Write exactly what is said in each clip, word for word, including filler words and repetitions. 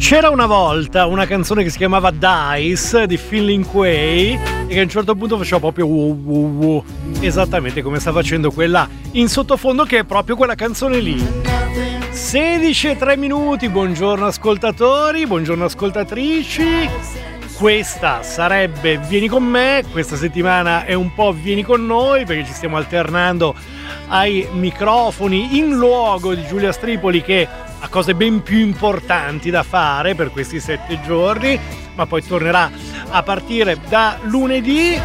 C'era una volta una canzone che si chiamava Dice di Phil Linquay e che a un certo punto faceva proprio wow, wow, wow, esattamente come sta facendo quella in sottofondo, che è proprio quella canzone lì. sedici e tre minuti, buongiorno ascoltatori, buongiorno ascoltatrici. Questa sarebbe Vieni con me, questa settimana è un po' Vieni con noi, perché ci stiamo alternando ai microfoni in luogo di Giulia Stripoli, che ha cose ben più importanti da fare per questi sette giorni, ma poi tornerà a partire da lunedì.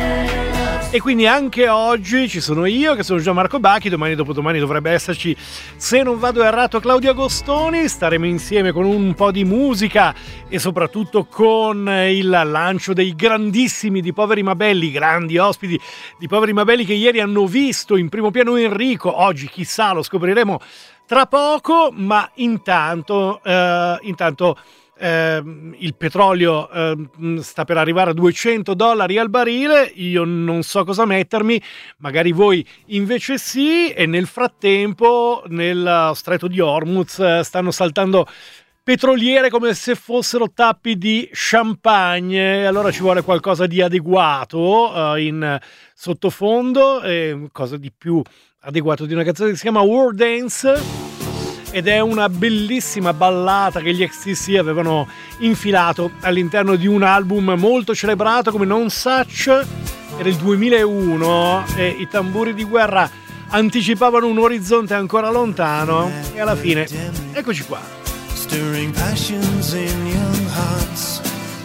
E quindi anche oggi ci sono io, che sono Gianmarco Bacchi, domani e dopodomani dovrebbe esserci, se non vado errato, Claudio Agostoni. Staremo insieme con un po' di musica e soprattutto con il lancio dei grandissimi di Poveri ma Belli, grandi ospiti di Poveri ma Belli che ieri hanno visto in primo piano Enrico. Oggi chissà, lo scopriremo tra poco, ma intanto, eh, intanto Eh, il petrolio eh, sta per arrivare a duecento dollari al barile. Io non so cosa mettermi, magari voi invece sì. E nel frattempo nel stretto di Hormuz eh, stanno saltando petroliere come se fossero tappi di champagne. Allora ci vuole qualcosa di adeguato eh, in sottofondo, e cosa di più adeguato di una canzone che si chiama War Dance, ed è una bellissima ballata che gli X T C avevano infilato all'interno di un album molto celebrato come Non Such. Era il duemilauno e i tamburi di guerra anticipavano un orizzonte ancora lontano, e alla fine eccoci qua. Stirring passions in young hearts.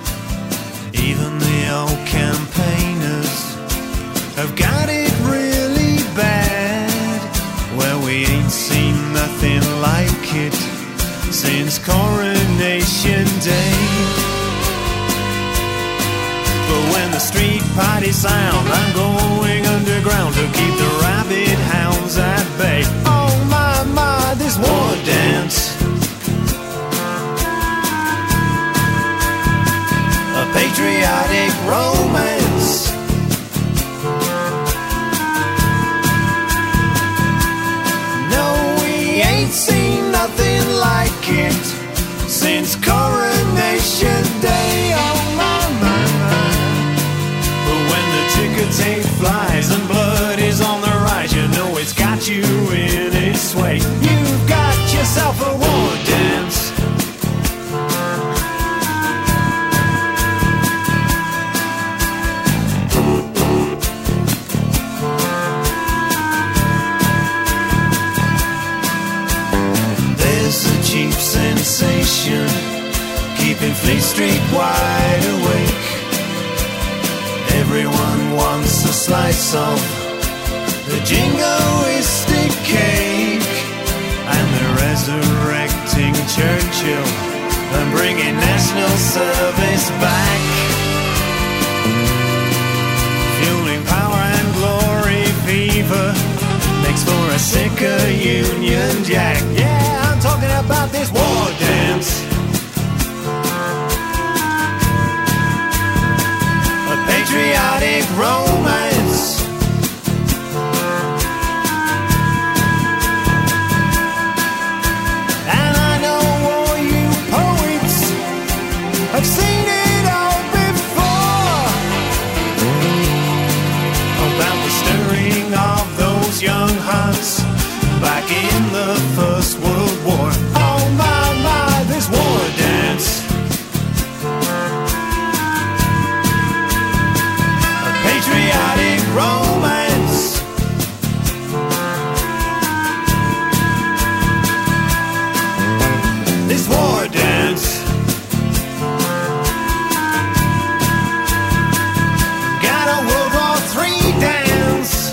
Even the old campaigners have got it really bad. Well, we ain't seen nothing like it since Coronation Day. But when the street parties sound, I'm going underground to keep the rabbit hounds at bay. Oh my, my, this war dance, a patriotic romance. Ain't seen nothing like it since Coronation Day. Oh my, my, my. But when the ticker tape flies and blood is on the rise, you know it's got you in its way. You've got yourself a war dance. Cheap sensation, keeping Fleet Street wide awake. Everyone wants a slice of the jingoistic cake, and they're resurrecting Churchill and bringing national service back, fueling power and glory fever makes for a sicker Union Jack. Yeah, I'm talking about this war dance, a patriotic romance. And I know all you poets have seen it all before, about the stirring of those young hearts back in the First World War. Oh my, my, this war dance, a patriotic romance. This war dance, got a World War Three dance.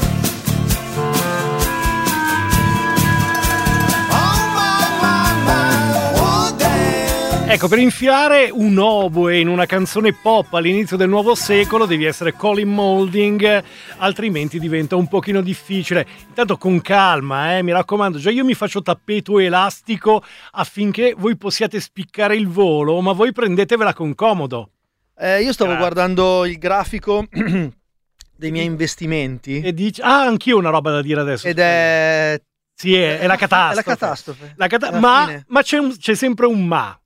Ecco, per infilare un oboe in una canzone pop all'inizio del nuovo secolo devi essere Colin Moulding, altrimenti diventa un pochino difficile. Intanto con calma, eh, mi raccomando, già io mi faccio tappeto elastico affinché voi possiate spiccare il volo, ma voi prendetevela con comodo. Eh, io stavo Grazie. guardando il grafico dei miei investimenti E dici, ah, anch'io ho una roba da dire adesso. ed è Sì, è, è la catastrofe. È la catastrofe. La cata- Alla ma fine. ma c'è, un- c'è sempre un ma.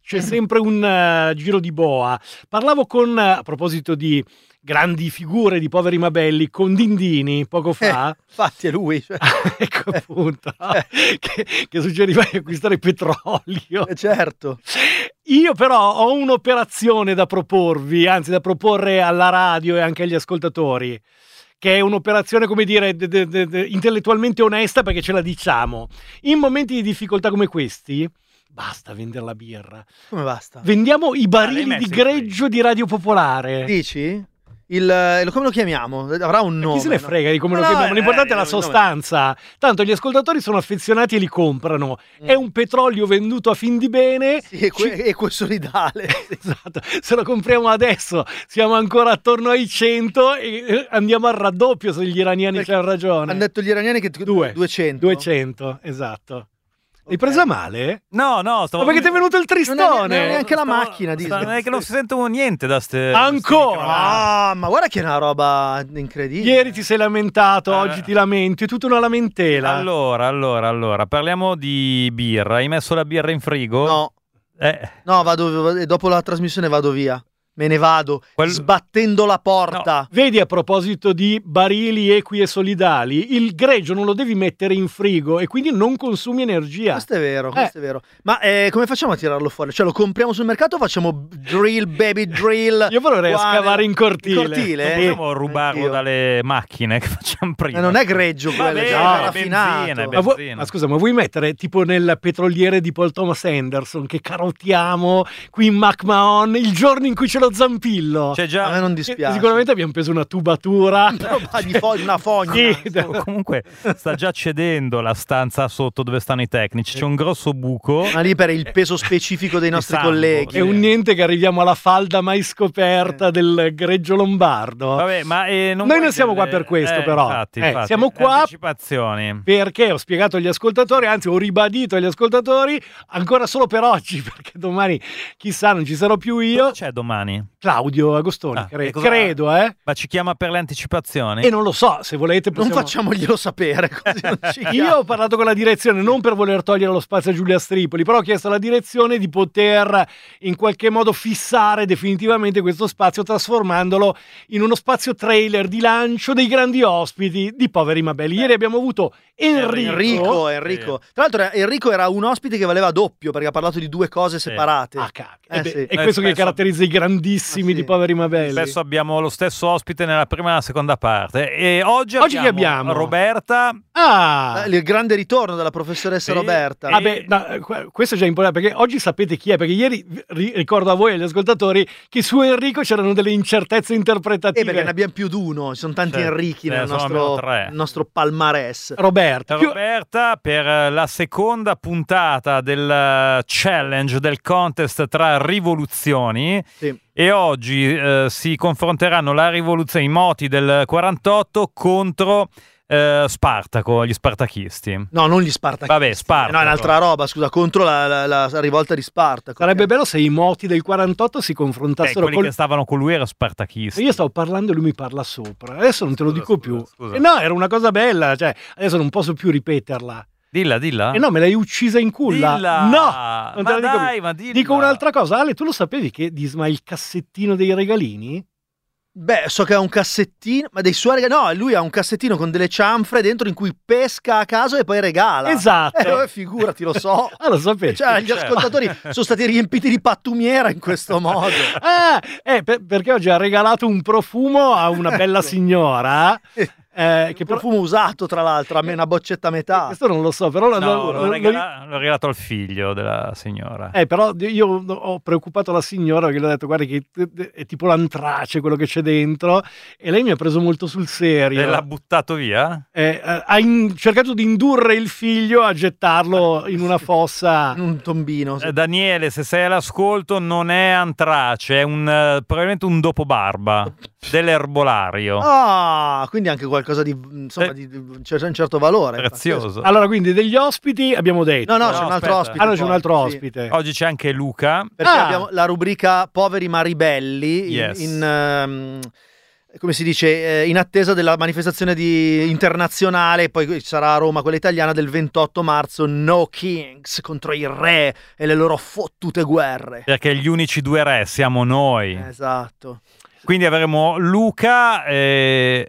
c'è sempre un uh, giro di boa. Parlavo con, uh, a proposito di grandi figure di poveri mabelli, con Dindini poco fa. Eh, infatti è lui. Cioè. Ecco appunto, eh. che, che suggeriva di acquistare petrolio. Eh, certo. Io però ho un'operazione da proporvi, anzi da proporre alla radio e anche agli ascoltatori, che è un'operazione, come dire, de, de, de, de, intellettualmente onesta, perché ce la diciamo. In momenti di difficoltà come questi, basta vendere la birra. Come basta? Vendiamo i barili Ah, di greggio di Radio Popolare. Dici? Il, come lo chiamiamo? Avrà un nome. Chi se ne frega di come no? lo chiamiamo? No, L'importante eh, è la sostanza. Tanto gli ascoltatori sono affezionati e li comprano. Mm. È un petrolio venduto a fin di bene. Sì, equi, Ci... equo solidale. Esatto. Se lo compriamo adesso siamo ancora attorno ai cento e andiamo al raddoppio se gli iraniani Perché c'hanno ragione. Hanno detto gli iraniani che Due. duecento. duecento, esatto. L'hai presa male? No, no, stavo... Ma perché ti è venuto il tristone? Non è neanche la Stavo- macchina, stavo- Disney. è che non si sentono niente da ste... Ancora? Ah, ma guarda che è una roba incredibile. Ieri ti sei lamentato, Eh. oggi ti lamenti, è tutta una lamentela. Allora, allora, allora, parliamo di birra. Hai messo la birra in frigo? No, Eh, no, vado, dopo la trasmissione vado via. Me ne vado, Quel- sbattendo la porta. Vedi, a proposito di barili equi e solidali, il greggio non lo devi mettere in frigo e quindi non consumi energia. Questo è vero, questo è vero. Ma eh, come facciamo a tirarlo fuori? Cioè lo compriamo sul mercato o facciamo drill, baby drill? Io vorrei Qua scavare nel- in cortile. In cortile? non eh? possiamo rubarlo Anch'io. dalle macchine che facciamo prima. Eh, non è greggio quello, Vabbè, è già no, raffinato. benzina, Ma, vu- benzina. ma scusa, ma vuoi mettere tipo nel petroliere di Paul Thomas Anderson che carottiamo qui in McMahon il giorno in cui c'è lo zampillo? C'è A già... me non Che dispiace. sicuramente abbiamo preso una tubatura. Roba di fo- una fogna. Sì, Comunque sta già cedendo la stanza sotto dove stanno i tecnici. C'è un grosso buco. Ma lì per il peso specifico dei nostri Sambo. colleghi. è un niente che arriviamo alla falda mai scoperta del greggio lombardo. Vabbè, ma eh, non Noi vuoi non siamo delle- qua per questo, eh, però. Infatti, Eh, infatti. siamo qua- Anticipazioni. Perché ho spiegato agli ascoltatori, anzi ho ribadito agli ascoltatori, ancora solo per oggi, perché domani chissà non ci sarò più io. Cosa c'è domani? Claudio Agostoni, Ah, cre- e cosa- credo, eh. Ma ci chiama per le anticipazioni? E non lo so, se volete Non possiamo... facciamoglielo sapere così non ci Io chiama. ho parlato con la direzione non per voler togliere lo spazio a Giulia Stripoli, però ho chiesto alla direzione di poter in qualche modo fissare definitivamente questo spazio trasformandolo in uno spazio trailer di lancio dei grandi ospiti di Poveri Mabelli. Ieri abbiamo avuto Enrico. Enrico, Enrico. Tra l'altro Enrico era un ospite che valeva doppio perché ha parlato di due cose separate. Ah, cacchio. Eh, Eh beh, sì. è questo Eh, che spesso- caratterizza i grandissimi Ah, sì. di Poveri Mabelli. Spesso abbiamo lo stesso ospite nella prima e nella seconda parte. E oggi, Oggi chi abbiamo, abbiamo? Roberta. Ah, Eh, Il grande ritorno della professoressa Sì. Roberta. Ah, vabbè, no, eh, que- questo è già importante perché oggi sapete chi è, perché ieri ri- ricordo a voi e agli ascoltatori che su Enrico c'erano delle incertezze Eh, interpretative. perché ne abbiamo più di uno, ci sono tanti Certo. Enrichi Eh, nel sono nostro, almeno tre. nel nostro palmarès. Roberta, più- Roberta per la seconda puntata del challenge del contest tra rivoluzioni. Sì. E oggi eh, si confronteranno la rivoluzione, i moti del quarantotto contro eh, Spartaco, gli spartachisti. No, non gli Spartaco. Vabbè, Spartaco. No, è un'altra roba, scusa, contro la, la- la rivolta di Spartaco. sarebbe bello se i moti del quarantotto si Eh, confrontassero quelli col... che stavano con lui erano spartachisti. Io stavo parlando e lui mi parla sopra. Adesso non te lo Scusa, dico scusa, più. scusa. Eh no, era una cosa bella, cioè adesso non posso più ripeterla. Dilla, dilla. E no, me l'hai uccisa in culla. Dilla! No, non te Ma la dico dai, più. ma dilla. Dico un'altra cosa. Ale, tu lo sapevi che Disma ha il cassettino dei regalini? Beh, so che ha un cassettino, ma dei suoi regali. No, lui ha un cassettino con delle cianfre dentro in cui pesca a caso e poi regala. Esatto. Eh, figurati, lo so. Ah, lo sapevi? Cioè, gli certo. ascoltatori sono stati riempiti di pattumiera in questo modo. Ah, eh, per- perché oggi ha regalato un profumo a una bella signora. Eh, che Che però, profumo usato, tra l'altro, a me una boccetta a metà. questo non lo so, però, lo- No, lo- l'ho, lo- regala- l'ho regalato al figlio della signora. eh, però io ho preoccupato la signora perché le ho detto guarda che è tipo l'antrace quello che c'è dentro e lei mi ha preso molto sul serio. E l'ha buttato via? Eh, eh, ha in- cercato di indurre il figlio a gettarlo in una fossa. In un tombino. sì. Eh, Daniele, se sei all'ascolto, non è antrace, è un, eh, probabilmente un dopobarba dell'erbolario. Ah, quindi anche qualcosa di, insomma, Eh. di, di- c'è un certo valore. Prezioso. Allora, quindi degli ospiti abbiamo detto. No, no, No, c'è un altro aspetta. ospite. Ah, no, c'è un poi, altro sì. ospite. Oggi c'è anche Luca. Perché Ah. abbiamo la rubrica Poveri ma ribelli in- Yes. in, ehm, come si dice, eh, in attesa della manifestazione di, internazionale, poi ci sarà a Roma quella italiana del ventotto marzo, No Kings contro i re e le loro fottute guerre. Perché gli unici due re siamo noi. Esatto. Quindi avremo Luca e...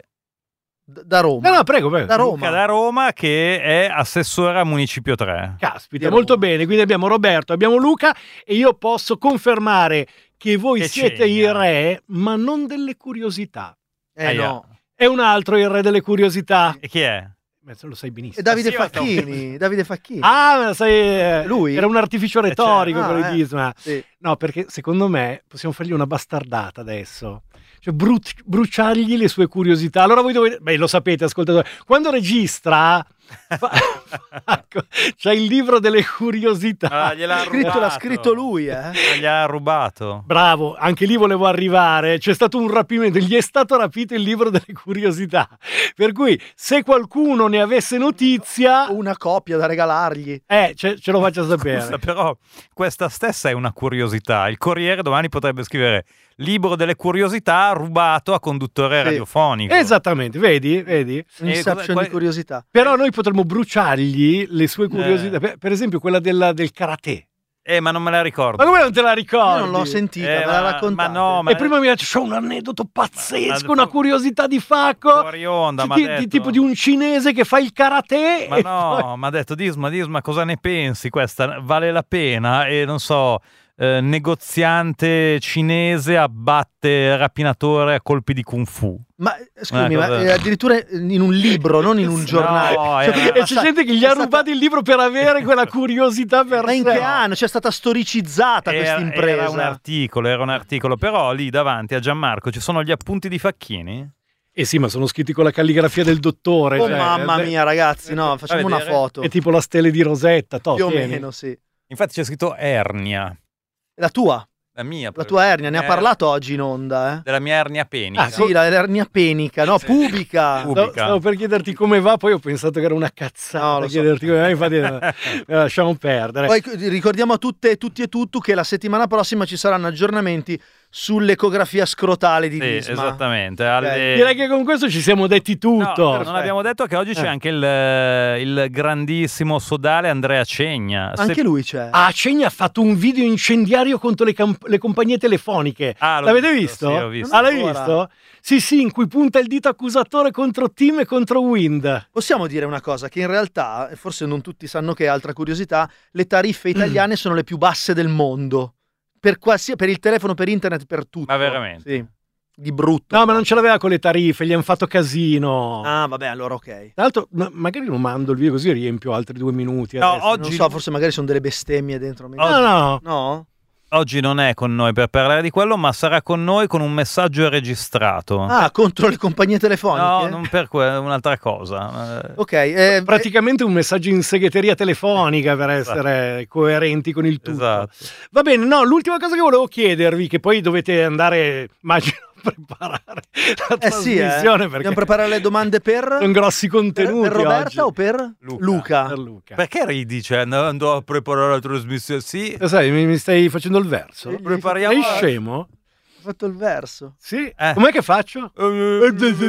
D- da Roma. No, no, prego, prego. Da Roma. Luca da Roma che è assessore a Municipio tre. Caspita, molto bene. Quindi abbiamo Roberto, abbiamo Luca e io posso confermare che voi Che siete cegna. i re, ma non delle curiosità. Eh Aia. no. È un altro il re delle curiosità. E chi è? Beh, se lo sai benissimo. E Davide Sì, ma- Facchini. Davide Facchini. Ah, ma sai, eh, Lui? era un artificio retorico certo. quello Ah, di eh. Disma. Sì. No, perché secondo me possiamo fargli una bastardata adesso. Cioè bru- bruciargli le sue curiosità. Allora voi dovete... Beh, lo sapete, ascoltatori. Quando registra... fa- ecco, c'è il libro delle curiosità. Ah, gliel'ha Scritto, l'ha rubato. scritto lui, eh. Gli ha rubato. Bravo, anche lì volevo arrivare. C'è stato un rapimento, gli è stato rapito il libro delle curiosità. Per cui, se qualcuno ne avesse notizia, Ho una copia da regalargli. eh, ce, ce lo faccia sapere. Scusa, però questa stessa è una curiosità. Il Corriere domani potrebbe scrivere libro delle curiosità rubato a conduttore Sì. radiofonico. Esattamente, vedi, vedi? Un Inception cosa- qual- di curiosità. Però noi potremmo bruciargli le sue curiosità. Per, per esempio, quella della- del karate. Eh, ma non me la ricordo. Ma come non te la ricordi? Io non l'ho sentita, Eh, me la ma- raccontate. ma no, ma- E prima mi ha detto, c'ho un aneddoto pazzesco, Ma- una curiosità di Facco. Fuori onda, Di- m'ha di- detto. tipo di un cinese che fa il karate. Ma e no, poi- mi ha detto Disma, Disma, cosa ne pensi? Questa vale la pena? E non so, eh, negoziante cinese abbatte rapinatore a colpi di kung fu. Ma eh, scusami, Una ma cosa- eh, addirittura in un libro, non in un giornale. No, Cioè, era- quindi E è c'è sta- gente che gli è ha stata- rubato il libro per avere quella curiosità per Ma in sé. che anno? C'è stata storicizzata questa Era, impresa. era un articolo, era un articolo, però lì davanti a Gianmarco ci sono gli appunti di Facchini. Eh sì, ma sono scritti con la calligrafia del dottore. Oh cioè, mamma eh, mia, ragazzi, no, facciamo Fai una vedere? foto. È tipo la stele di Rosetta, to, Più o tieni. meno, sì. Infatti c'è scritto ernia, La tua, la mia. la tua ernia, ne ha Eh, parlato oggi in onda, eh? Della mia ernia penica. Ah, Sì, la- l'ernia penica, no, Sì. pubica. Pubica. Stavo, stavo per chiederti come va, poi ho pensato che era una cazzata. No, lo so. chiederti come va, infatti eh, lasciamo perdere. Poi ricordiamo a tutte, tutti e tutto che la settimana prossima ci saranno aggiornamenti sull'ecografia scrotale di Sì, Disma. esattamente. alle- Direi che con questo ci siamo detti tutto. No, non Perfetto. abbiamo detto che oggi c'è Eh. anche il, eh, il grandissimo sodale Andrea Cegna. Se- Anche lui c'è. Ah, Cegna ha fatto un video incendiario contro le, camp- le compagnie telefoniche. Ah, l'ho L'avete visto, visto? sì, ho visto. Ah, l'hai Ancora? visto? Sì, sì, in cui punta il dito accusatore contro Team e contro Wind. Possiamo dire una cosa, che in realtà, e forse non tutti sanno che è altra curiosità, le tariffe italiane sono le più basse del mondo. Per, qualsiasi, per il telefono, per internet, per tutto. Ma veramente? Sì, di brutto. No, ma non ce l'aveva con le tariffe, gli hanno fatto casino. Ah, vabbè, allora ok. Tra l'altro, ma- magari non mando il video così riempio altri due minuti. No, adesso. oggi- Non so, forse magari sono delle bestemmie dentro. No, no. No? Oggi non è con noi per parlare di quello, ma sarà con noi con un messaggio registrato. Ah, contro le compagnie telefoniche? no, non per que- un'altra cosa. Eh, Ok, eh, Praticamente un messaggio in segreteria telefonica per essere coerenti con il tutto. Esatto. Va bene, no, l'ultima cosa che volevo chiedervi, che poi dovete andare, immagino, a preparare la eh sì, eh. trasmissione perché Dobbiamo preparare le domande per... sono grossi per, contenuti per Roberta oggi. o per Luca. Luca? Per Luca. Perché ridi? Cioè, andò andò a preparare la trasmissione? Sì, Lo sai, mi, mi stai facendo il verso? Sì. prepariamo. Sei scemo? Ho fatto il verso. Sì. Eh. Com'è che faccio? Eh,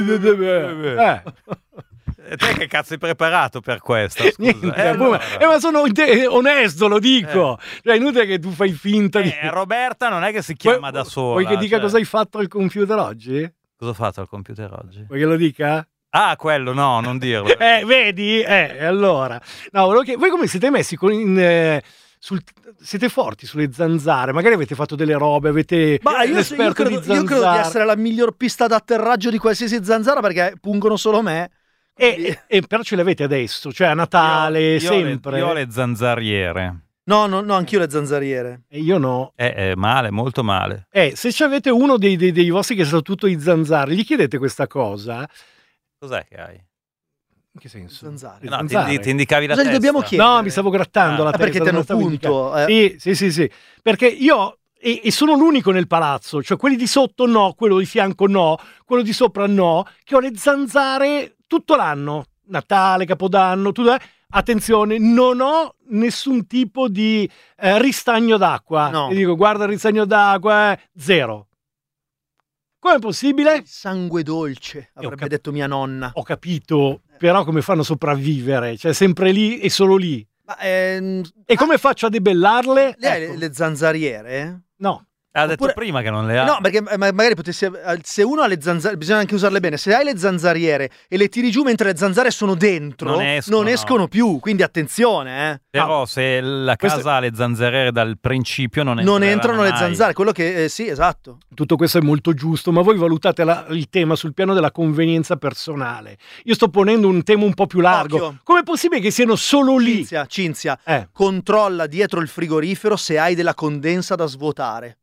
Eh. E te che cazzo hai preparato per questa? Scusa. Niente, Eh, allora. eh, ma sono inte- onesto, lo dico. Cioè, è inutile che tu fai finta di... Eh, Roberta non è che si chiama da sola. Vuoi che dica cioè. cosa hai fatto al computer oggi? Cosa ho fatto al computer oggi? Vuoi che lo dica? Ah, quello, no, non dirlo. Eh, vedi? Eh, allora. No, volevo chied- voi come siete messi con in, eh, sul- siete forti sulle zanzare? Magari avete fatto delle robe, avete Ma io, io, l'esperto credo, di io credo di zanzare. essere la miglior pista d'atterraggio di qualsiasi zanzara perché pungono solo me. E, e però ce l'avete adesso, cioè a Natale, Io- io ho le- sempre. Io ho le zanzariere. No, no, no, anch'io le zanzariere. E io no. Eh, eh, male, molto male. Eh, se ci avete uno dei, dei, dei vostri che sa tutto di zanzare, gli chiedete questa cosa. Cos'è che hai? In che senso? Zanzare. Le No, ti, zanzare? ti indicavi la Cosa gli testa. dobbiamo chiedere? No, mi stavo grattando Ah, la Ah, testa. perché ti non hanno stavo punto. indicando. eh. Sì, sì, sì, sì. Perché io e, e sono l'unico nel palazzo, cioè quelli di sotto no, quello di fianco no, quello di sopra no, che ho le zanzare tutto l'anno, Natale, Capodanno, tutto. eh. Attenzione, non ho nessun tipo di eh, ristagno d'acqua. No. Ti dico, guarda il ristagno d'acqua, eh, zero. Com'è possibile? Sangue dolce, avrebbe cap- detto mia nonna. Ho capito, però come fanno a sopravvivere? Cioè sempre lì e solo lì. Ma, ehm, E come faccio a debellarle? lei ha Ecco. le, le zanzariere? No. Ha detto Oppure- prima che non le ha. No, perché eh, ma- magari potessi. Se uno ha le zanzariere, bisogna anche usarle bene. Se hai le zanzariere e le tiri giù mentre le zanzare sono dentro, Non escono, no. escono più. Quindi attenzione, eh. Però se la Questo- casa ha le zanzariere dal principio non, Non entrano le mai. zanzare. Quello che. eh, sì, esatto. Tutto questo è molto giusto, ma voi valutate la- il tema sul piano della convenienza personale. Io sto ponendo un tema un po' più largo. Occhio. Com'è possibile che siano solo lì? Cinzia, Cinzia, Eh. controlla dietro il frigorifero se hai della condensa da svuotare.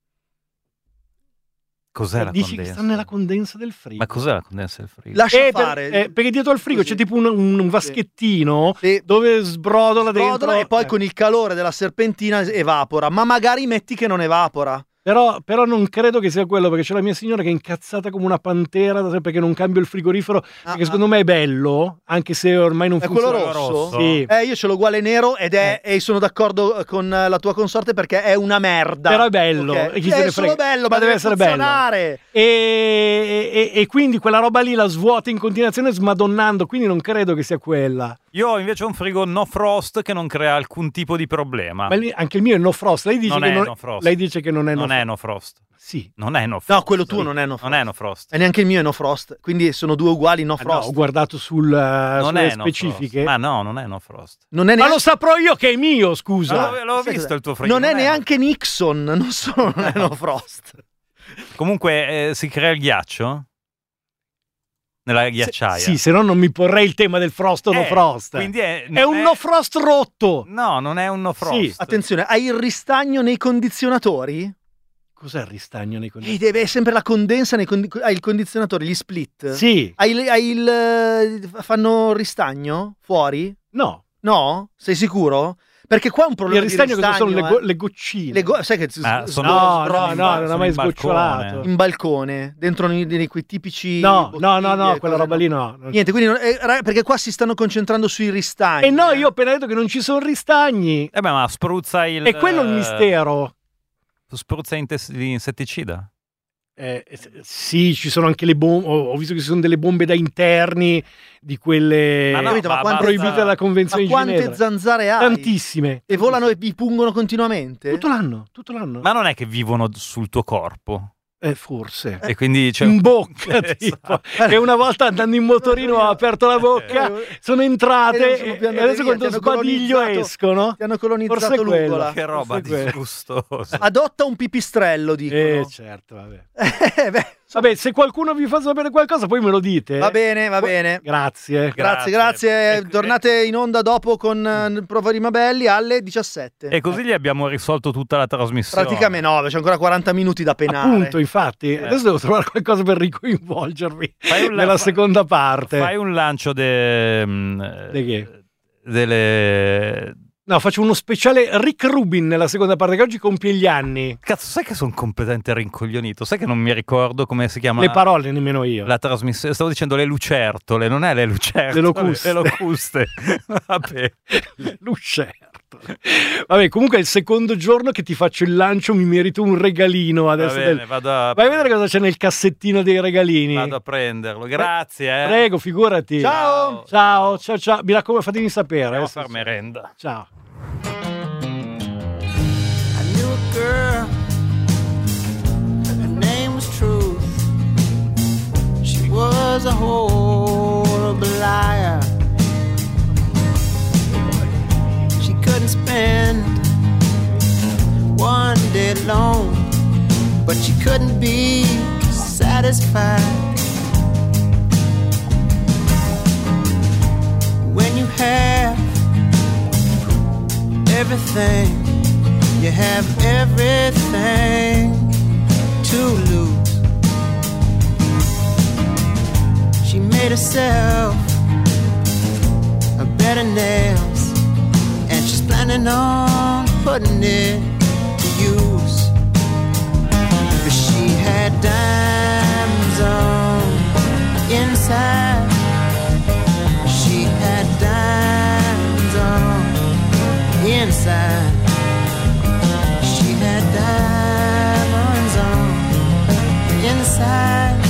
Cos'è la Dici che condensa? sta nella condensa del frigo. Ma cos'è la condensa del frigo? Lascia Eh, per- fare. eh, perché dietro al frigo Così. c'è tipo un, un- un vaschettino Sì. dove sbrodola dentro. Sbrodola e poi Eh. con il calore della serpentina evapora. Ma magari metti che non evapora. Però, però non credo che sia quello, perché c'è la mia signora che è incazzata come una pantera da- perché non cambio il frigorifero, perché ah. secondo me è bello, anche se ormai non È quello funziona. rosso? Sì. Eh, io ce l'ho uguale nero ed è, e sono d'accordo con eh, la tua consorte perché è una merda. Però è bello, Ok. e chi se è ne solo frega. bello, Ma ma, deve deve essere bello. funzionare. E, e- e quindi quella roba lì la svuota in continuazione smadonnando, quindi non credo che sia quella. Io ho invece un frigo no frost che non crea alcun tipo di problema. Ma lì- anche il mio è no frost. Lei dice, Non che, è non, no frost. lei dice che non è no non frost. è no frost. Sì. Non è no frost. No, quello tuo non è no frost. Non è no frost. E neanche il mio è no frost. Quindi sono due uguali no Ah, no, frost. ho guardato sul, uh, Non sulle è no specifiche. frost. Ma no, non è no frost. Non è Ma neanche, lo saprò io che è mio, scusa. Ma l'ho, l'ho sai visto cos'è? il tuo frigo. non è neanche Nixon. Non solo non è no frost. Comunque eh, si crea il ghiaccio? Nella ghiacciaia? Sì, se no non mi porrei il tema del frost o no Eh, frost. Quindi è, È non un no frost rotto. No, non è un no frost. Sì. Attenzione, hai il ristagno nei condizionatori? Cos'è il ristagno nei Ehi, condizionatori? deve è sempre la condensa nei condi- hai il condizionatore, gli split? Sì. Hai, il- hai il eh, fanno ristagno fuori? No. No? Sei sicuro? Perché qua è un Il problema ristagno, di cosa sono ristagno. le, go- eh. le goccine. Le go- sai che s- Ah, s- sono- No, no, sbrocchi no, non sono ho mai in balcone. sgocciolato. in balcone, dentro nei, nei quei tipici No, no, no, no, bottiglie, quella cose, roba no. lì no. Non- Niente, quindi non- eh, ra- perché qua si stanno concentrando sui ristagni. E no, eh. io ho appena detto che non ci sono ristagni. Eh beh, ma spruzza il... È quello il eh, mistero. Spruzza intes- l'insetticida? Eh, s- sì, ci sono anche le bombe. Ho, ho visto che ci sono delle bombe da interni di quelle Ma no, capito, ma ma quante- proibite dalla Ma Convenzione di quante Ginevra. zanzare hai? Tantissime. E volano e vi pungono continuamente? Tutto l'anno, tutto l'anno. Ma non è che vivono sul tuo corpo? Eh, forse. E quindi c'è In bocca, Esatto. tipo. E una volta andando in motorino ho aperto la bocca, sono E entrate non e, sono più e andate adesso via, quando ti hanno sbadiglio colonizzato. escono. Ti hanno Forse colonizzato è quello. l'ugola. Che roba Forse è quello. disgustosa. Adotta un pipistrello, dicono. Eh, certo, vabbè. Eh, beh, Vabbè, se qualcuno vi fa sapere qualcosa, poi me lo dite. va bene, va Poi- bene. Grazie. Grazie, Grazie. grazie. E- Tornate in onda dopo con eh, Prova Rimabelli alle diciassette. E così gli abbiamo risolto tutta la trasmissione. Praticamente no, c'è ancora quaranta minuti da penare. Appunto, infatti, adesso devo trovare qualcosa per ricoinvolgervi Fai un- nella fa- seconda parte. Fai un lancio de, mm, Di che? delle... No, faccio uno speciale Rick Rubin nella seconda parte, che oggi compie gli anni. Cazzo, sai che sono completamente rincoglionito? Sai che non mi ricordo come si chiama Le parole nemmeno io. la trasmissione? Stavo dicendo le lucertole, non è le lucertole. Le locuste. Le locuste. Vabbè. Lucerto. Vabbè, comunque è il secondo giorno che ti faccio il lancio, mi merito un regalino Va adesso. bene, del- vado a, Vai a vedere cosa c'è nel cassettino dei regalini. vado a prenderlo. Grazie, eh. Prego, figurati. Ciao. Ciao, ciao, ciao. Mi raccomando, fatemi sapere. Andiamo eh, a far merenda. Ciao. I knew a girl, her name was Truth. She was a horrible liar. She couldn't spend one day alone, but she couldn't be satisfied. When you have everything, you have everything to lose. She made herself a bed of nails, and she's planning on putting it to use. But she had diamonds on inside. She had diamonds on inside. She had diamonds on inside.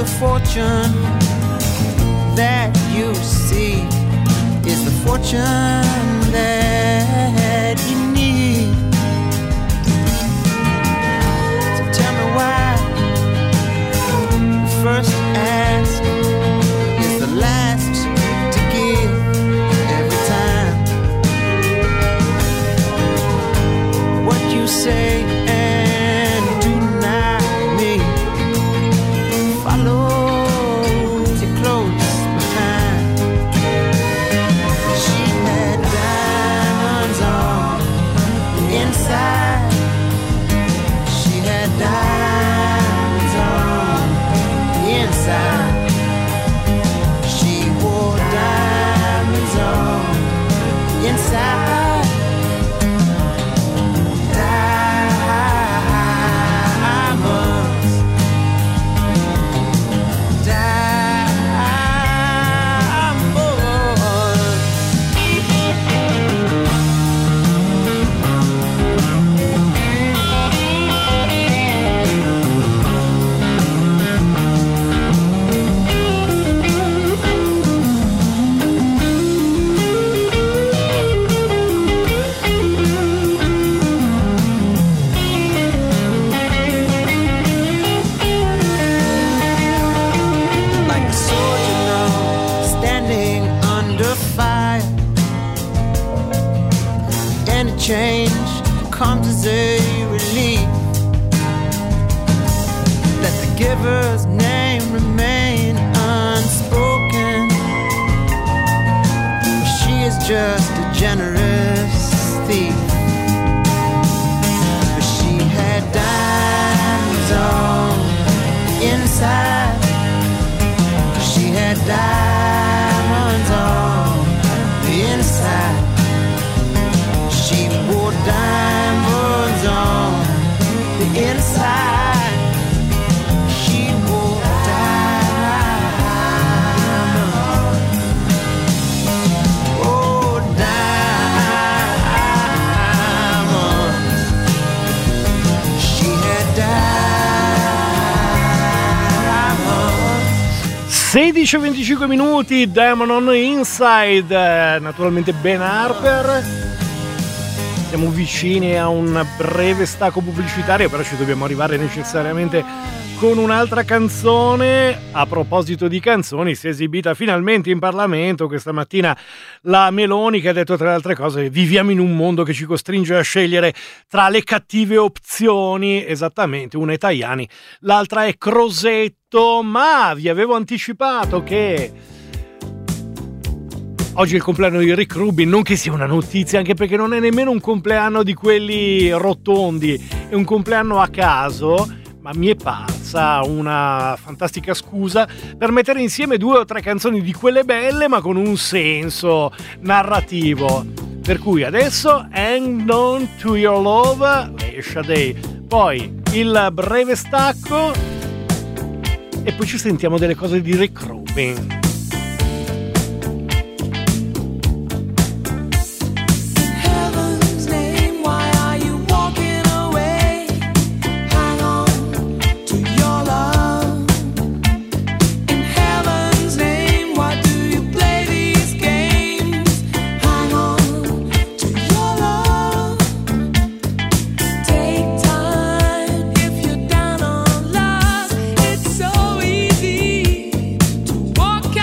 the fortune that you see is the fortune that you need. So tell me why the first ask is the last to give every time. What you say and do not mean follows you close behind. She had diamonds on the inside. She had diamonds on the inside. She wore diamonds on the inside. Diamonds. Like a soldier now, standing under fire. Any change comes as a relief. Let the giver's name remain unspoken. She is just a generous thief. But she had diamonds on the inside. She had diamonds on the inside. She wore diamonds on the inside. She wore diamonds. Oh, diamonds. She had diamonds. sedici e venticinque minuti, Diamond on Inside, eh, naturalmente Ben Harper. Siamo vicini a un breve stacco pubblicitario, però ci dobbiamo arrivare necessariamente con un'altra canzone. A proposito di canzoni, si è esibita finalmente in Parlamento questa mattina la Meloni, che ha detto tra le altre cose: viviamo in un mondo che ci costringe a scegliere tra le cattive opzioni. Esattamente, una è Tajani, l'altra è Crosetto. Ma vi avevo anticipato che oggi è il compleanno di Rick Rubin, non che sia una notizia, anche perché non è nemmeno un compleanno di quelli rotondi, è un compleanno a caso, ma mi è parsa una fantastica scusa per mettere insieme due o tre canzoni di quelle belle, ma con un senso narrativo. Per cui adesso Hang On To Your Love, Leigh Sade, poi il breve stacco e poi ci sentiamo delle cose di Rick Rubin. Walk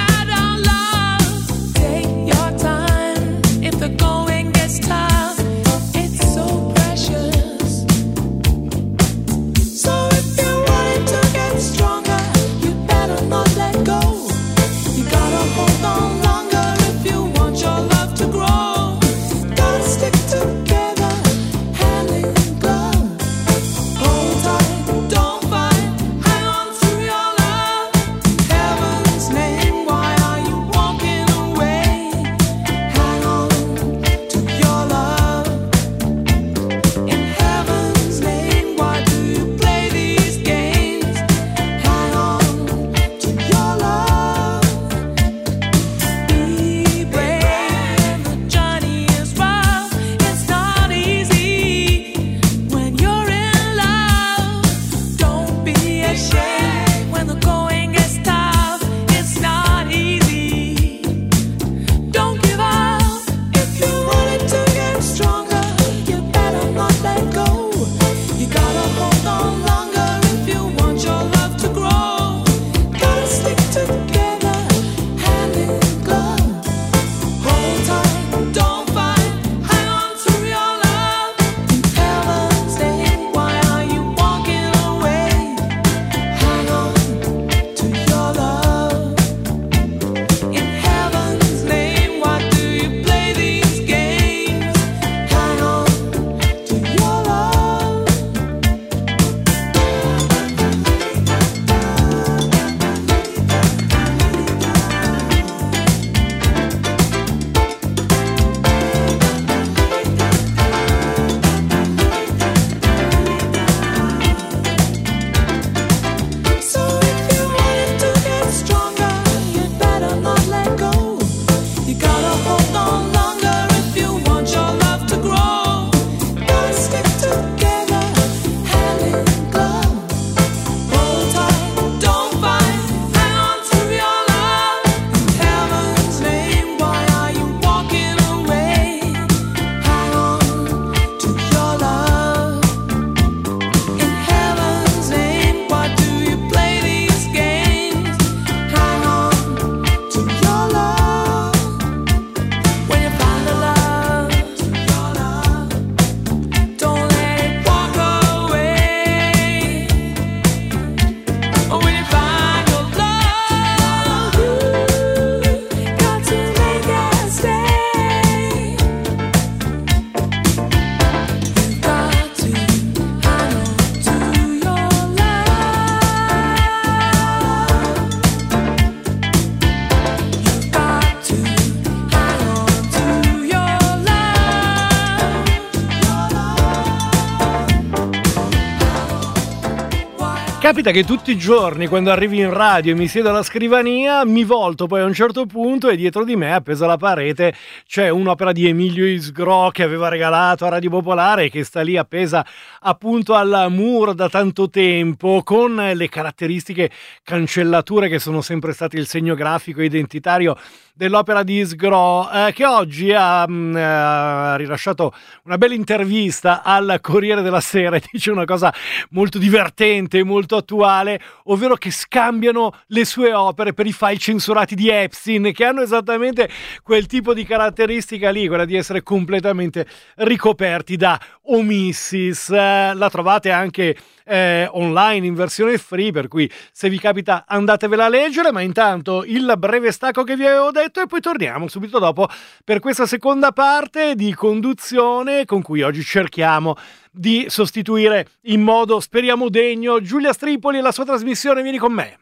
capita che tutti i giorni quando arrivi in radio e mi siedo alla scrivania mi volto poi a un certo punto e dietro di me appesa alla parete c'è un'opera di Emilio Isgro che aveva regalato a Radio Popolare e che sta lì appesa appunto al muro da tanto tempo con le caratteristiche cancellature che sono sempre state il segno grafico identitario dell'opera di Isgro, eh, che oggi ha, mh, ha rilasciato una bella intervista al Corriere della Sera e dice una cosa molto divertente, molto attuale, ovvero che scambiano le sue opere per i file censurati di Epstein, che hanno esattamente quel tipo di caratteristica lì, quella di essere completamente ricoperti da omissis. Eh, la trovate anche Eh, online in versione free, per cui se vi capita andatevela a leggere, ma intanto il breve stacco che vi avevo detto e poi torniamo subito dopo per questa seconda parte di conduzione con cui oggi cerchiamo di sostituire in modo speriamo degno Giulia Stripoli e la sua trasmissione. Vieni con me.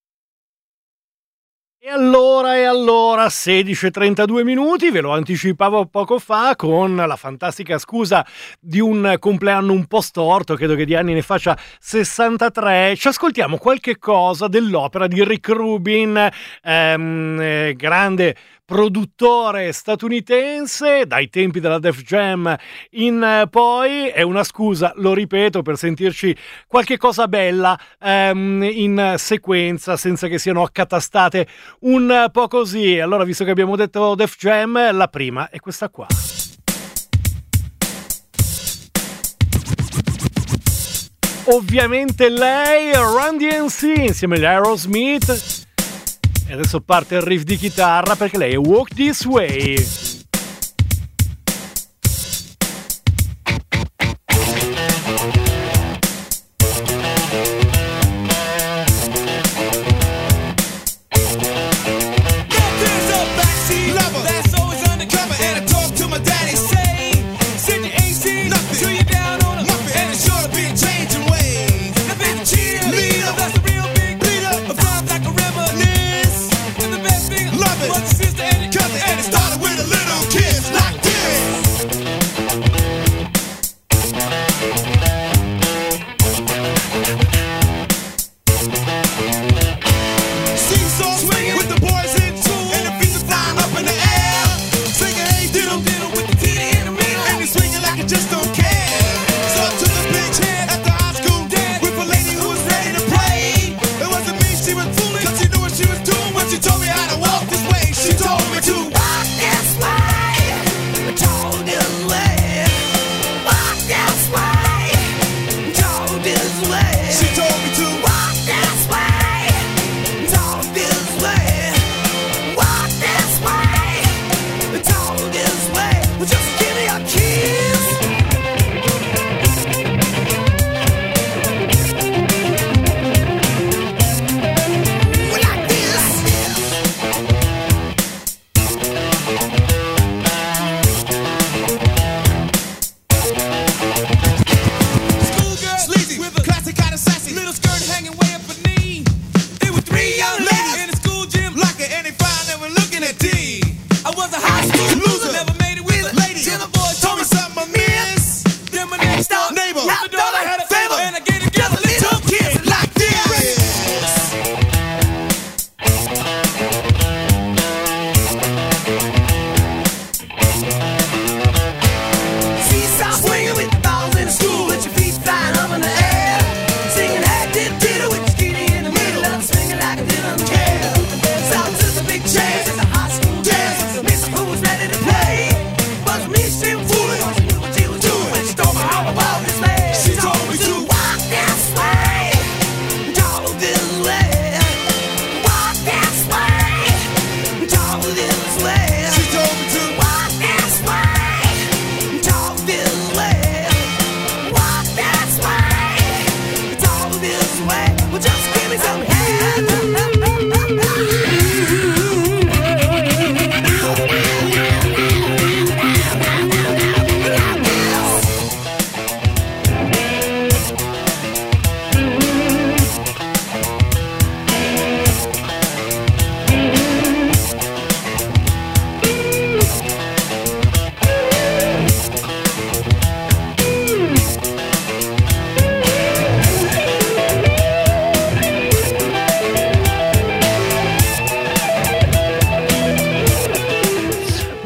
E allora, e allora, sedici e trentadue minuti, ve lo anticipavo poco fa con la fantastica scusa di un compleanno un po' storto, credo che di anni ne faccia sessantatré, ci ascoltiamo qualche cosa dell'opera di Rick Rubin, ehm, eh, grande produttore statunitense dai tempi della Def Jam in poi. È una scusa, lo ripeto, per sentirci qualche cosa bella ehm, in sequenza senza che siano accatastate un po' così. Allora, visto che abbiamo detto Def Jam, la prima è questa qua. Ovviamente lei, Run D M C insieme agli Aerosmith. E adesso parte il riff di chitarra perché lei è Walk This Way.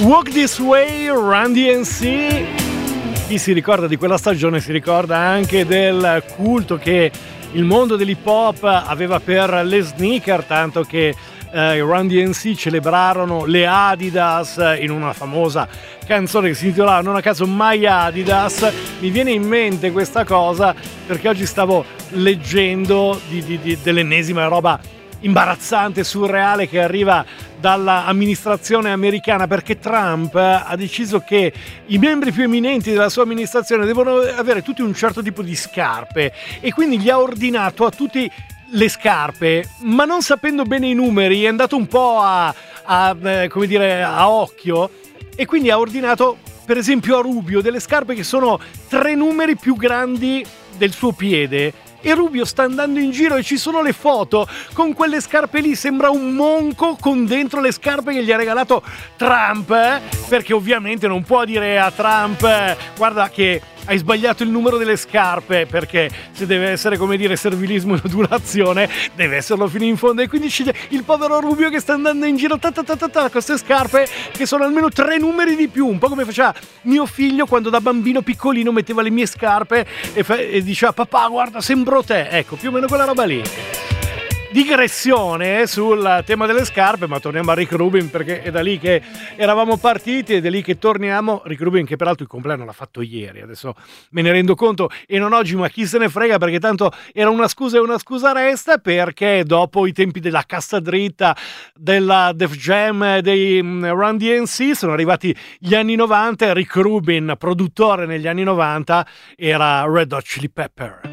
Walk This Way, Run D M C. Chi si ricorda di quella stagione si ricorda anche del culto che il mondo dell'hip hop aveva per le sneaker, tanto che eh, i Run D M C celebrarono le Adidas in una famosa canzone che si intitolava non a caso My Adidas. Mi viene in mente questa cosa perché oggi stavo leggendo di, di, di, dell'ennesima roba imbarazzante, surreale che arriva dall'amministrazione americana, perché Trump ha deciso che i membri più eminenti della sua amministrazione devono avere tutti un certo tipo di scarpe e quindi gli ha ordinato a tutti le scarpe, ma non sapendo bene i numeri è andato un po' a, a eh, come dire a occhio, e quindi ha ordinato per esempio a Rubio delle scarpe che sono tre numeri più grandi del suo piede. E Rubio sta andando in giro e ci sono le foto con quelle scarpe lì, sembra un monco con dentro le scarpe che gli ha regalato Trump, eh? Perché ovviamente non può dire a Trump eh, guarda che hai sbagliato il numero delle scarpe, perché se deve essere, come dire, servilismo in adulazione deve esserlo fino in fondo, e quindi sceglie il povero Rubio che sta andando in giro ta ta ta ta ta, queste scarpe che sono almeno tre numeri di più, un po' come faceva mio figlio quando da bambino piccolino metteva le mie scarpe e, fa- e diceva papà guarda sembro te, ecco più o meno quella roba lì. Digressione sul tema delle scarpe, ma torniamo a Rick Rubin perché è da lì che eravamo partiti ed è lì che torniamo. Rick Rubin che peraltro il compleanno l'ha fatto ieri, adesso me ne rendo conto, e non oggi, ma chi se ne frega, perché tanto era una scusa e una scusa resta, perché dopo i tempi della cassa dritta della Def Jam dei Run D M C sono arrivati gli anni novanta e Rick Rubin, produttore negli anni novanta, era Red Hot Chili Pepper.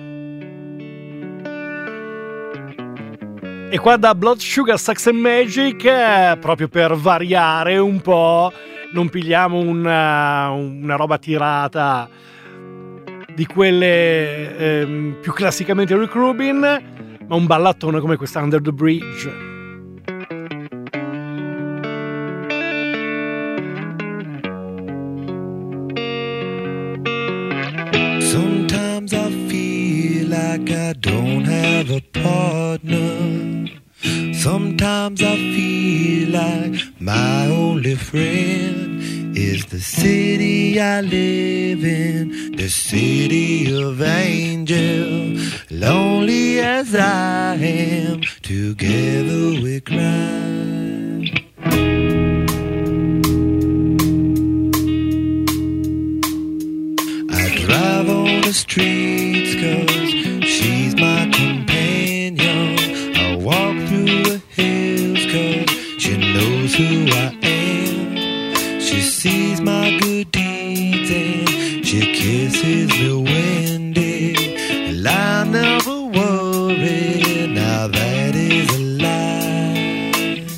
E qua da Blood Sugar Sex and Magic, eh, proprio per variare un po', non pigliamo una, una roba tirata di quelle ehm, più classicamente Rick Rubin, ma un ballattone come questa Under the Bridge. Sometimes I feel like I don't have a partner. Sometimes I feel like my only friend is the city I live in, the city of angels. Lonely as I am, together we cry. I drive on the streets 'cause she's my companion. I walk through the hills 'cause she knows who I am. She sees my good deeds and she kisses me when and I never worry. Now that is a lie.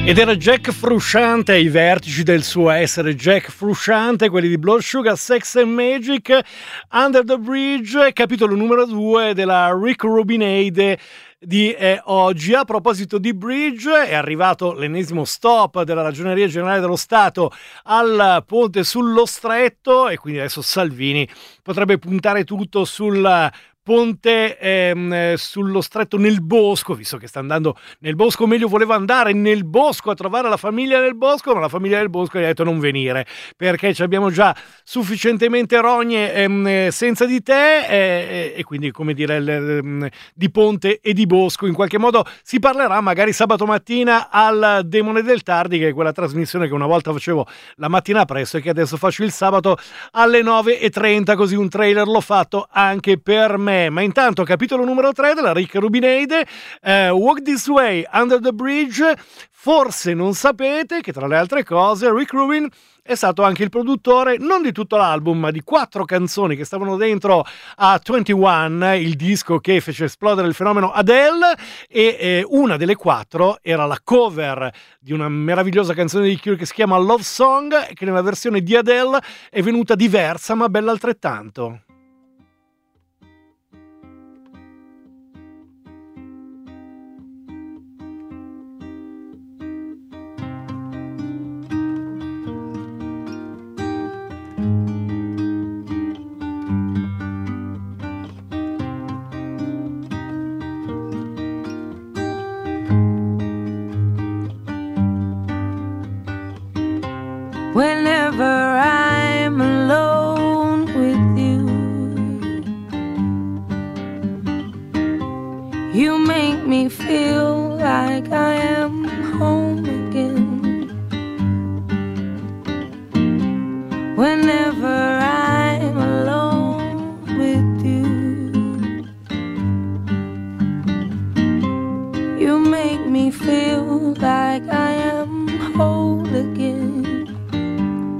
Ed era Jack Frusciante ai vertici del suo essere Jack Frusciante, quelli di Blood Sugar Sex and Magic, Under the Bridge, capitolo numero due della Rick Rubinade di eh, oggi. A proposito di Bridge, è arrivato l'ennesimo stop della Ragioneria Generale dello Stato al ponte sullo Stretto, e quindi adesso Salvini potrebbe puntare tutto sul ponte ehm, sullo Stretto nel bosco, visto che sta andando nel bosco, meglio voleva andare nel bosco a trovare la famiglia nel bosco, ma la famiglia del bosco gli ha detto non venire, perché ci abbiamo già sufficientemente rogne ehm, senza di te, eh, e quindi, come dire, l, ehm, di ponte e di bosco in qualche modo si parlerà magari sabato mattina al Demone del Tardi, che è quella trasmissione che una volta facevo la mattina presto e che adesso faccio il sabato alle nove e trenta, così un trailer l'ho fatto anche per me. Ma intanto capitolo numero tre della Rick Rubinade, uh, Walk This Way, Under the Bridge. Forse non sapete che, tra le altre cose, Rick Rubin è stato anche il produttore non di tutto l'album, ma di quattro canzoni che stavano dentro a ventuno, il disco che fece esplodere il fenomeno Adele, e eh, una delle quattro era la cover di una meravigliosa canzone di Cure che si chiama Love Song, che nella versione di Adele è venuta diversa ma bella altrettanto. Whenever I'm alone with you, you make me feel like I am home again. Whenever I'm alone with you, you make me feel like I am whole again.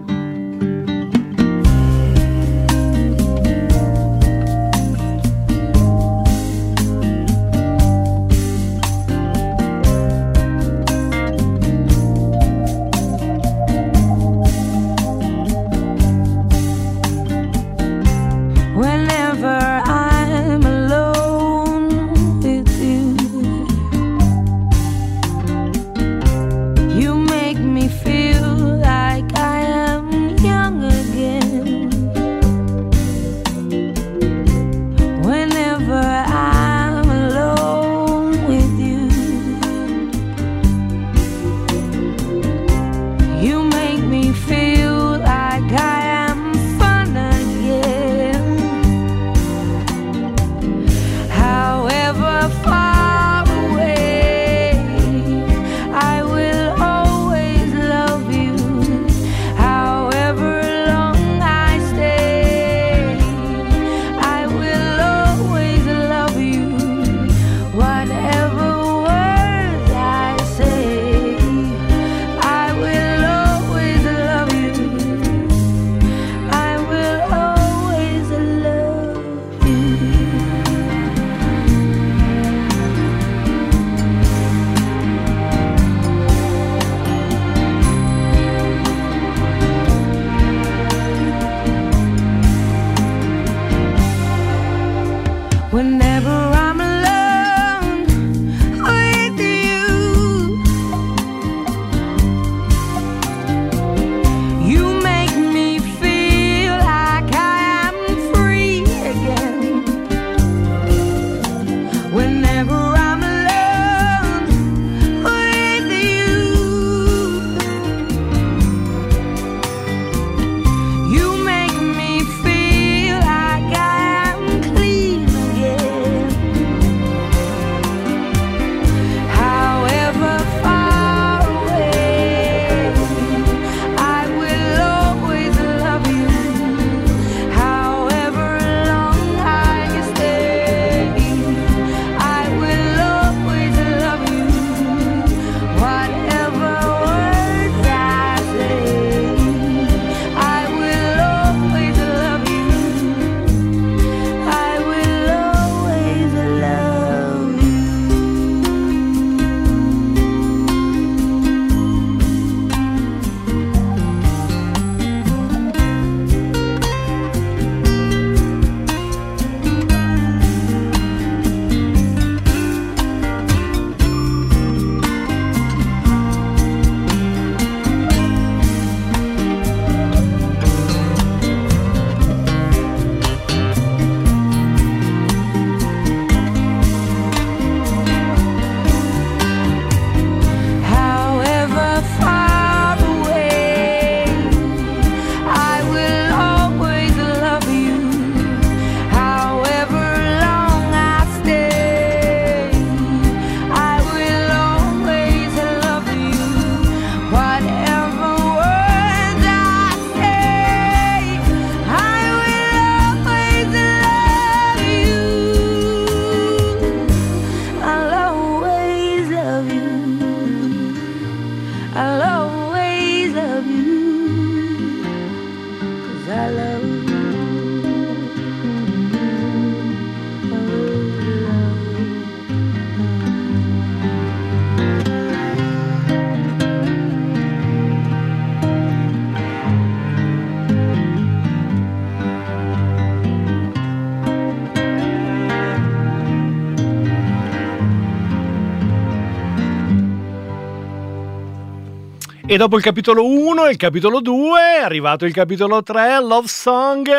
E dopo il capitolo uno e il capitolo due è arrivato il capitolo tre, Love Song,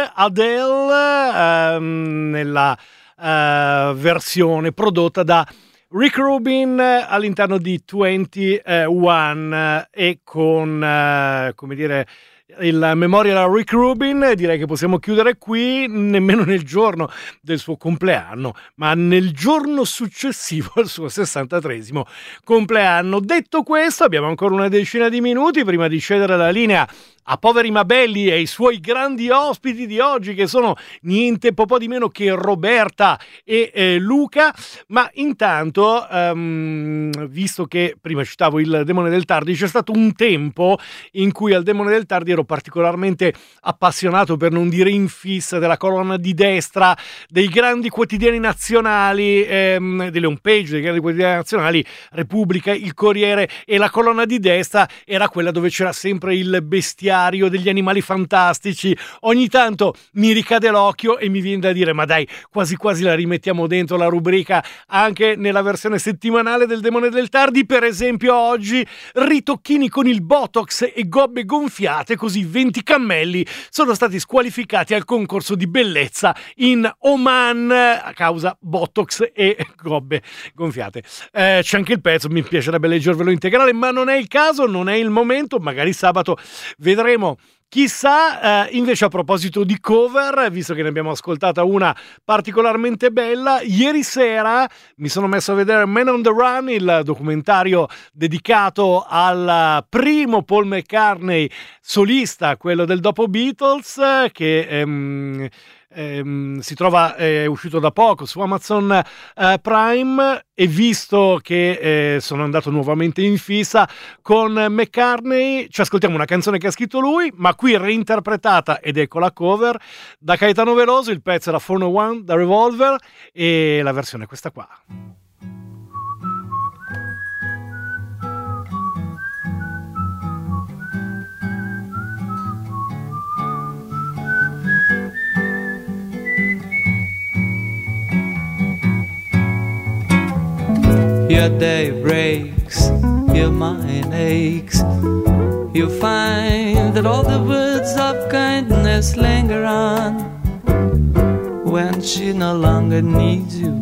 Adele, ehm, nella eh, versione prodotta da Rick Rubin all'interno di ventuno e con, eh, come dire, il memorial a Rick Rubin. Direi che possiamo chiudere qui, nemmeno nel giorno del suo compleanno, ma nel giorno successivo al suo sessantatreesimo compleanno. Detto questo, abbiamo ancora una decina di minuti prima di cedere la linea a Poveri Mabelli e ai suoi grandi ospiti di oggi, che sono niente po' di meno che Roberta e eh, Luca. Ma intanto, um, visto che prima citavo il Demone del Tardi, c'è stato un tempo in cui al Demone del Tardi ero particolarmente appassionato, per non dire in fissa, della colonna di destra dei grandi quotidiani nazionali, ehm, delle homepage dei grandi quotidiani nazionali, Repubblica, il Corriere, e la colonna di destra era quella dove c'era sempre il bestiario degli animali fantastici. Ogni tanto mi ricade l'occhio e mi viene da dire: ma dai, quasi quasi la rimettiamo dentro la rubrica anche nella versione settimanale del Demone del Tardi. Per esempio oggi ritocchini con il Botox e gobbe gonfiate, così venti cammelli sono stati squalificati al concorso di bellezza in Oman a causa Botox e gobbe gonfiate. Eh, c'è anche il pezzo, mi piacerebbe leggervelo integrale, ma non è il caso, non è il momento, magari sabato vedremo. Chissà. Eh, invece, a proposito di cover, visto che ne abbiamo ascoltata una particolarmente bella, ieri sera mi sono messo a vedere Man on the Run, il documentario dedicato al primo Paul McCartney solista, quello del dopo Beatles, che ehm, ehm, si trova, è uscito da poco su Amazon eh, Prime. E visto che eh, sono andato nuovamente in fissa con McCartney, ci ascoltiamo una canzone che ha scritto lui, ma qui reinterpretata, ed ecco la cover, da Caetano Veloso. Il pezzo era four oh one da Revolver e la versione è questa qua. Your day breaks, your mind aches. You find that all the words of kindness linger on when she no longer needs you.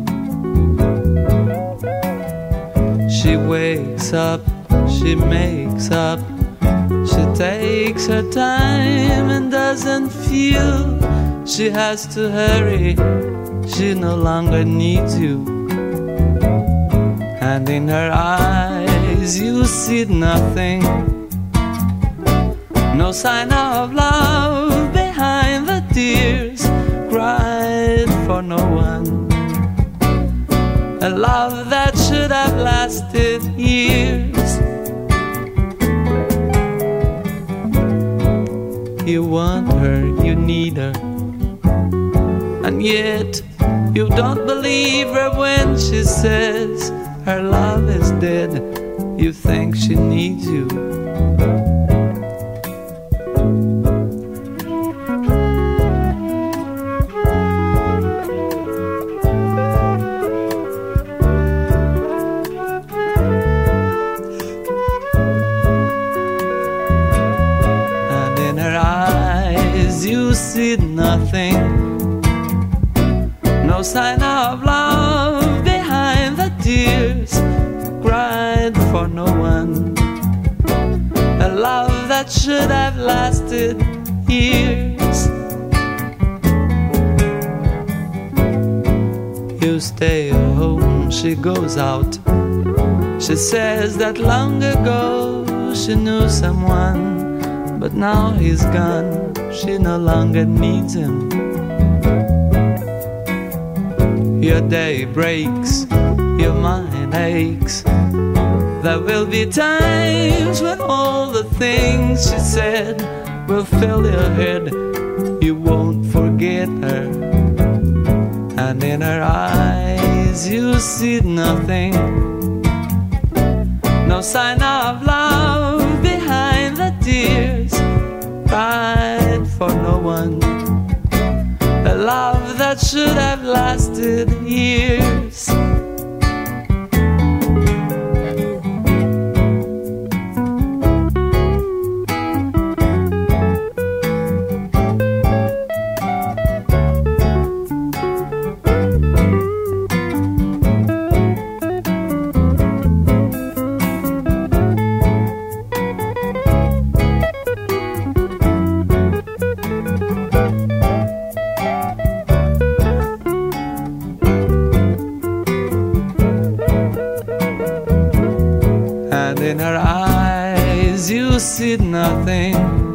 She wakes up, she makes up, she takes her time and doesn't feel she has to hurry. She no longer needs you. And in her eyes you see nothing, no sign of love behind the tears cried for no one. A love that should have lasted years. You want her, you need her, and yet you don't believe her when she says her love is dead. You think she needs you. And in her eyes you see nothing, no sign of love behind the tears cried for no one. A love that should have lasted years. You stay home, she goes out. She says that long ago she knew someone, but now he's gone, she no longer needs him. Your day breaks, your mind aches. There will be times when all the things she said will fill your head. You won't forget her. And in her eyes you see nothing, no sign of love behind the tears cried for no one. A love that should have lasted years. you see nothing.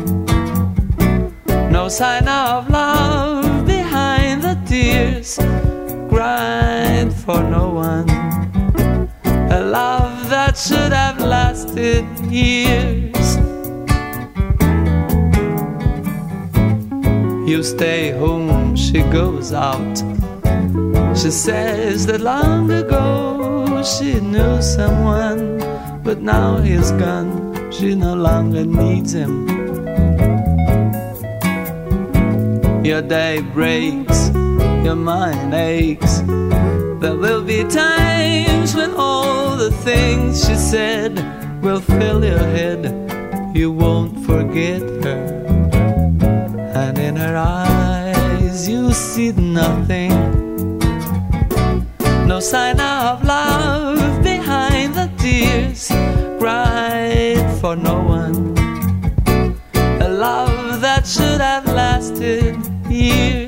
No sign of love behind the tears, cried for no one. A love that should have lasted years. You stay home, she goes out. She says that long ago she knew someone, but now he's gone, she no longer needs him. Your day breaks, your mind aches. There will be times when all the things she said will fill your head. You won't forget her, and in her eyes you see nothing. No sign of love behind the tears, cried for no one. A love that should have lasted years.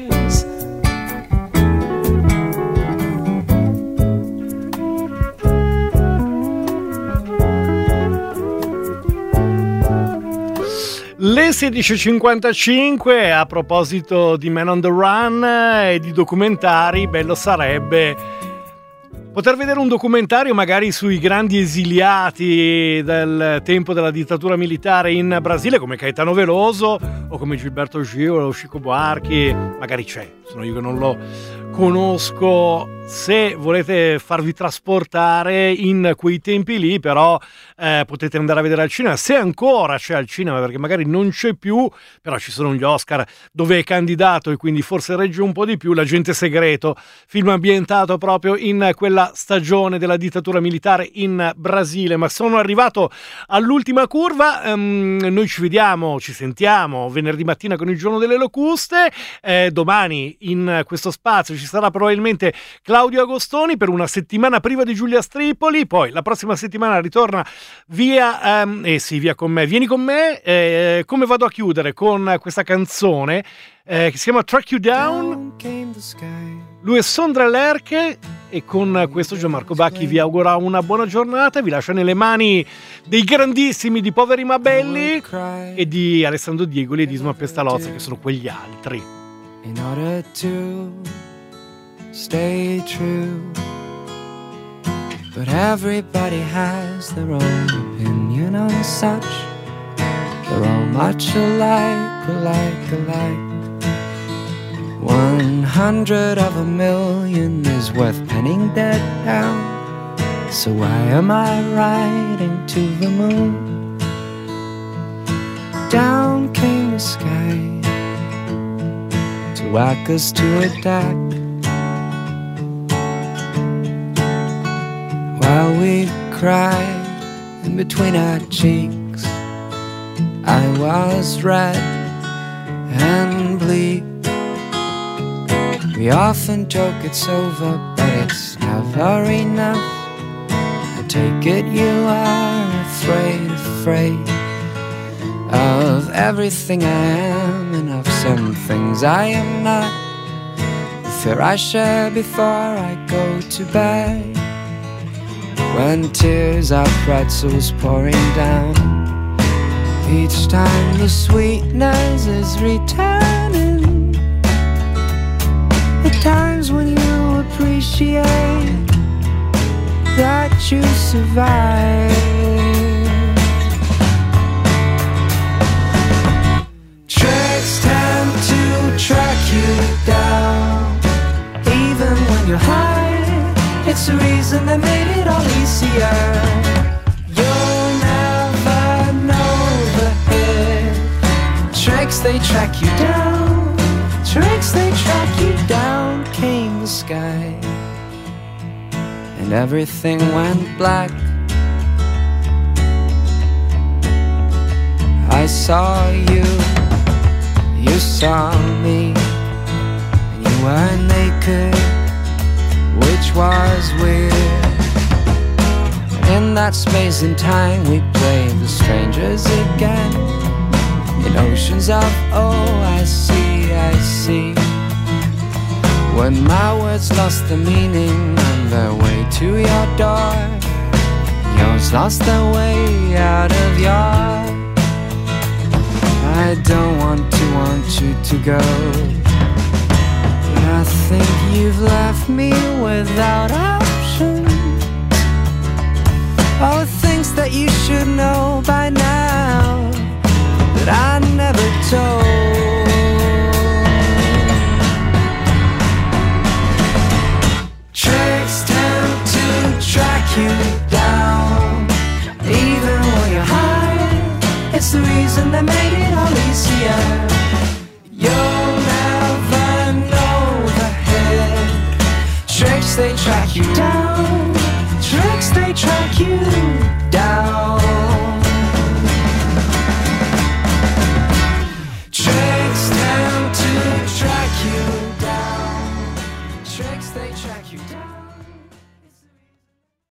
Le sedici e cinquantacinque, a proposito di Man on the Run e di documentari, bello sarebbe poter vedere un documentario magari sui grandi esiliati del tempo della dittatura militare in Brasile, come Caetano Veloso o come Gilberto Gil o Chico Buarchi. Magari c'è, sono io che non lo conosco. Se volete farvi trasportare in quei tempi lì, però eh, potete andare a vedere al cinema, se ancora c'è al cinema, perché magari non c'è più, però ci sono gli Oscar dove è candidato e quindi forse regge un po' di più. L'Agente Segreto, film ambientato proprio in quella stagione della dittatura militare in Brasile. Ma sono arrivato all'ultima curva, um, noi ci vediamo, ci sentiamo venerdì mattina con il Giorno delle Locuste, eh, domani in questo spazio ci sarà probabilmente Claudio Agostoni per una settimana priva di Giulia Stripoli, poi la prossima settimana ritorna via, um, eh sì, via con me, vieni con me. Eh, come vado a chiudere? Con questa canzone eh, che si chiama Track You Down. Lui è Sondra Lerche e con questo Gianmarco Bacchi vi augura una buona giornata, vi lascia nelle mani dei grandissimi di Poveri ma Belli e di Alessandro Diegoli e di Isma Pestalozzi, che sono quegli altri. In order to stay true, but everybody has their own opinion on such. They're all much alike, alike, alike. One hundred of a million is worth penning dead down. So why am I riding to the moon? Down came the sky to whack us to attack. While we cried in between our cheeks, I was red and bleak. We often joke it's over, but it's never enough. I take it you are afraid, afraid of everything I am and of some things I am not. The fear I share before I go to bed, when tears are pretzels pouring down. Each time the sweetness is returning. The times when you appreciate that you survived. Tricks tend to track you down, even when you're high. It's the reason that made it all easier. You'll never know the hit. Tricks, they track you down. Tricks, they track you down. Came the sky, and everything went black. I saw you, you saw me, and you were naked, which was weird. In that space and time we played the strangers again, in oceans of oh I see, I see. When my words lost the meaning on their way to your door, yours lost their way out of your go. And I think you've left me without option. All the things that you should know by now that I never told. Tricks tend to track you down, even when you're high. It's the reason that made it all easier. You'll never know the head. Tricks, they track you down.